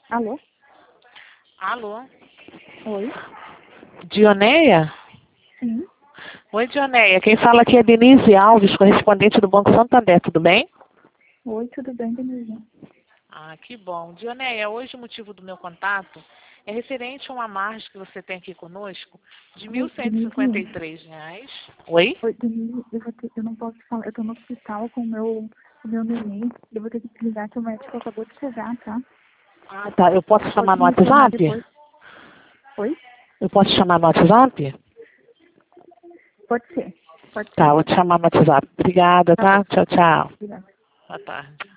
Alô? Alô? Oi? Dioneia? Sim. Oi, Dioneia. Quem fala aqui é Denise Alves, correspondente do Banco Santander, tudo bem? Oi, tudo bem, Denise? Ah, que bom. Dioneia, hoje o motivo do meu contato é referente a uma margem que você tem aqui conosco de R$ Oi, Denise. 1.153. Oi? Oi, Denise, eu não posso falar, eu tô no hospital com o meu neném. Eu vou ter que desligar que o médico acabou de chegar, tá? Ah, tá. Eu posso chamar Pode no me chamar WhatsApp? depois. Oi? Eu posso chamar no WhatsApp? Pode ser. Pode Tá, ser. vou te chamar no WhatsApp. Obrigada, Tá bom. tá? Tchau, tchau. Obrigada. Boa tarde.